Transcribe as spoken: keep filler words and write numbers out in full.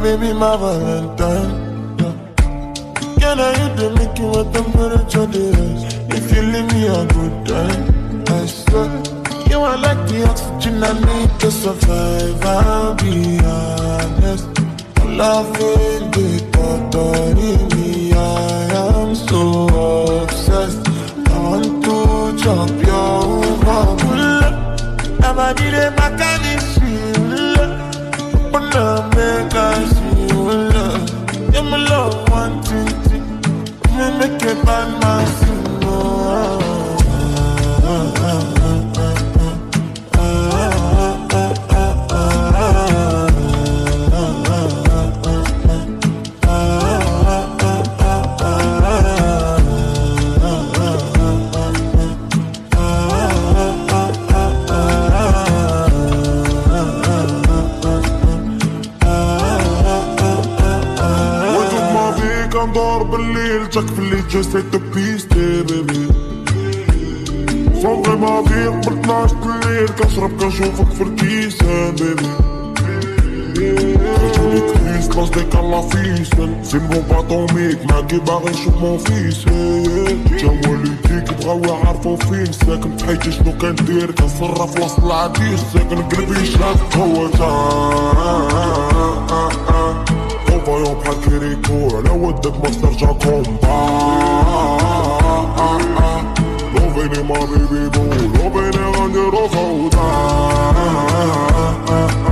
baby, my Valentine. Yeah. Can I hit the make you a temperature days? If you leave me a good time, I swear. You are like the oxygen I need to survive. I'll be honest. Loving the thought of me, I am so obsessed. I want to jump your heart. Never did a mechanism. But now make us see. You're my love, one thing. Me make it by my sin. ندور بالليل تك في اللي جسيت بيستي بيبي صوغي ما فيك بطناش الليل كنشرب كنشوفك في الكيسان بيبي خرجوني كريس قصدك الله فيسن سيمبو باطوميك معاكي باغي نشوف مون فيس جا والديك بغاو يعرفو فين ساكن في حياتي شنو كندير كنصرف وسط العديس ساكن قلبي شاف هو تا voyons بحال كيريكو على ودك ما ترجع كومبا لو فيني ما بيبي بو لو فيني غنديرو فوضى